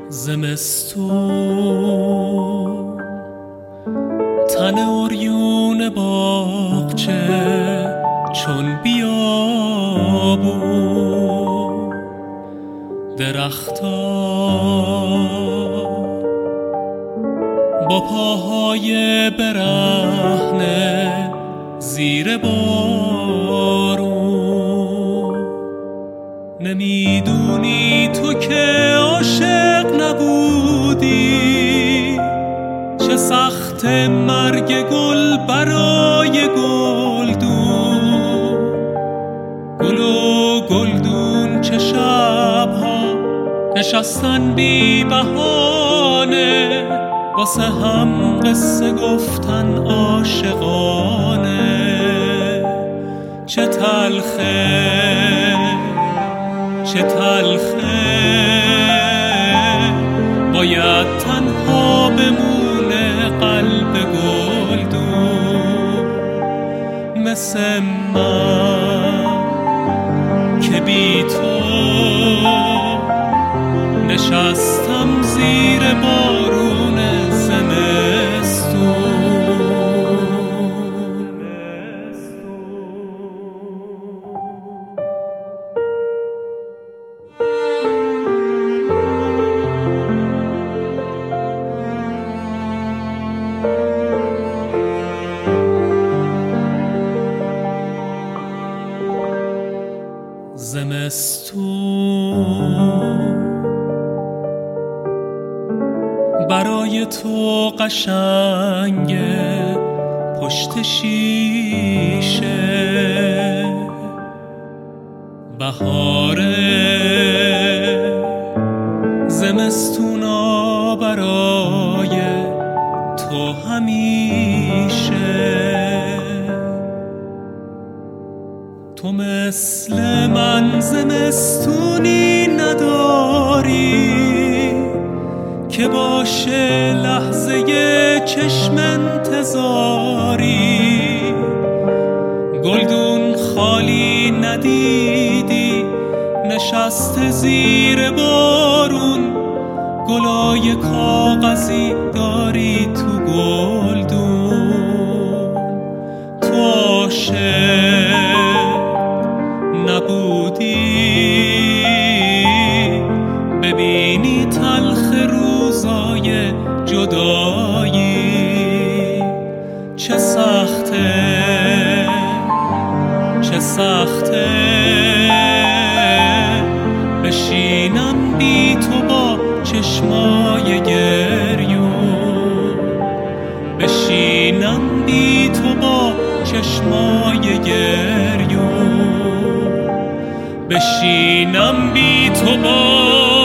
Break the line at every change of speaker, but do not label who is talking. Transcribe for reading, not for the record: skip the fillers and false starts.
زمستون تن عریون باغچه چون بیابون، درختا با پاهای برهنه زیر بارون. نمیدونی تو که عاشق نبودی، چه سخت مرگ گل برای گلدون. گل و گلدون چه شبها نشستن بی بهانه، واسه هم قصه گفتن عاشقانه. چه تلخه چه تلخه باید تنها بمونه قلب گلدون، مثل من که بی تو نشستم زیر بارون زمستون. زمستون برای تو قشنگه پشت شیشه، بهاره زمستونا برای تو همیشه. تو مثل من زمستونی نداری که باشه لحظه چشم انتظاری. گلدون خالی ندیدی نشسته زیر بارون، گلای کاغذی داری تو گلدون. تو عاشق نبودی ببینی تلخ روزای جدایی. چه سخته چه سخته بشینم بی تو با چشمای گریون، بشینم بی تو با چشمای گریون، بشینم بی تو با